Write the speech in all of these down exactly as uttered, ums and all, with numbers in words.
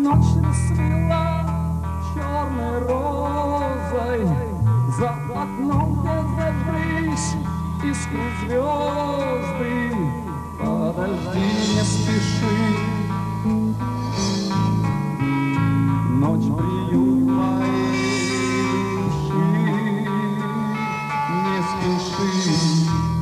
ночь расцвела черной розой, за окном, где зажглись искры звезды. Подожди, не спеши, ночь приют моей души, не спеши.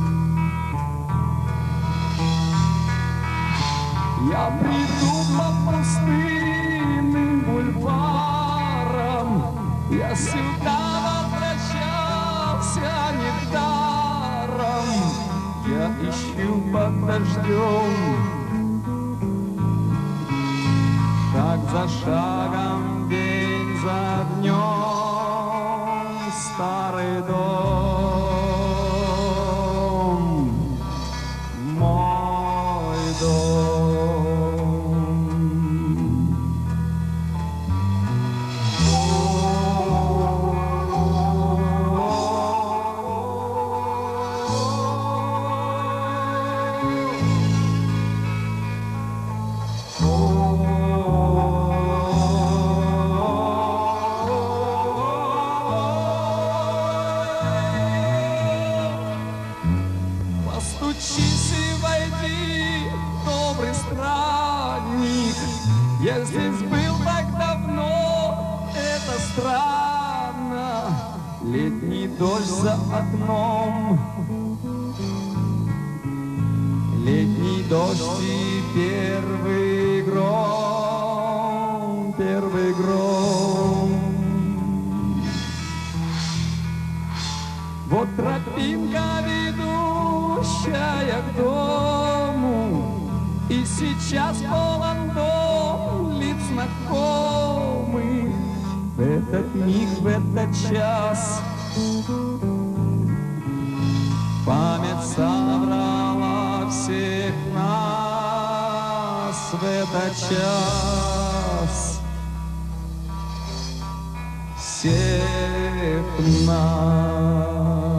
Я приду по пустынным бульварам, я сюда возвращался недаром. Я ищу под дождем, шаг за шагом, день за днем, старый дом, мой дом. Постучись и войди, добрый странник. Я здесь был так давно, это странно. Летний дождь за окном, летний дождь и первый гром, первый гром. Вот тропинка, ведущая к дому, и сейчас полон дом лиц знакомых. В этот миг, в этот час память собрала всех нас. В этот час всех нас.